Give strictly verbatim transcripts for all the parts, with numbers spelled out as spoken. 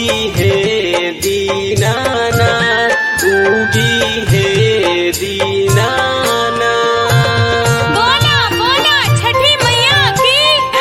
हे दीनानाथ उगी हे दीनानाथ। बोला बोला छठी मैया की।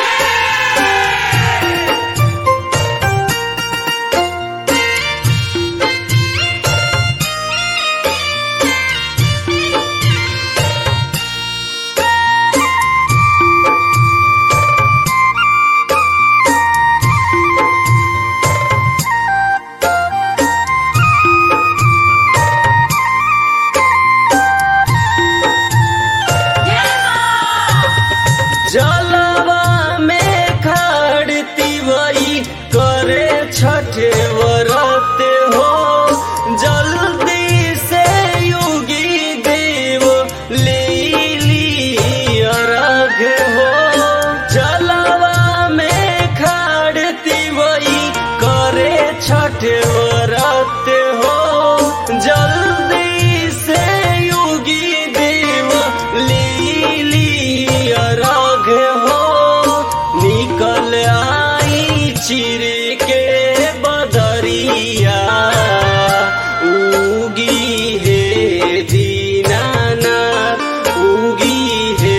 जलवा में खाड़ती वही करे छठे व्रत हो, जल्दी से युगी देव ले लिया अर्घ हो। जलवा में खाड़ती वही करे छठे व्रत हो, जल्दी से युगी देव ले लिया अर्घ हो। निकल आई चिर के बदरिया उगी हे दीनानाथ उगी हे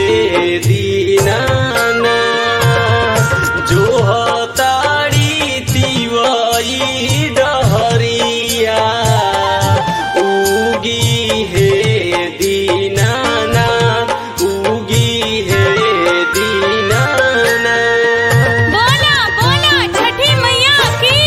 दीनानाथ। जो हतारी तिवई डहरिया उगी हे दीनानाथ उगी हे दीनानाथ। बोला बोला छठी मैया की।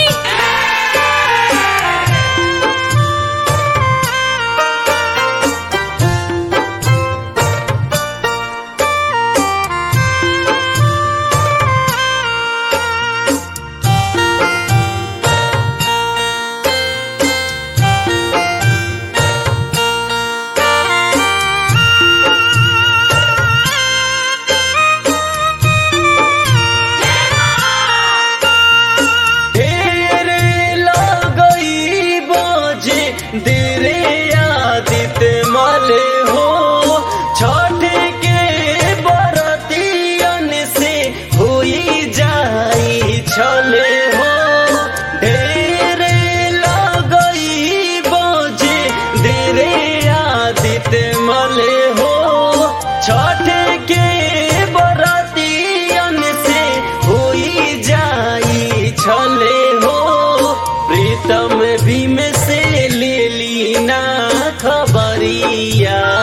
ढेर लगई बजे देरे आदित मले हो, छठ के बरतियन से होई जाई छले हो। ढेर लगई बजे देरे आदित मले हो, छठ के बरतियन से होई जाई छले हो। प्रीतम भीम से ले ली ना खबरिया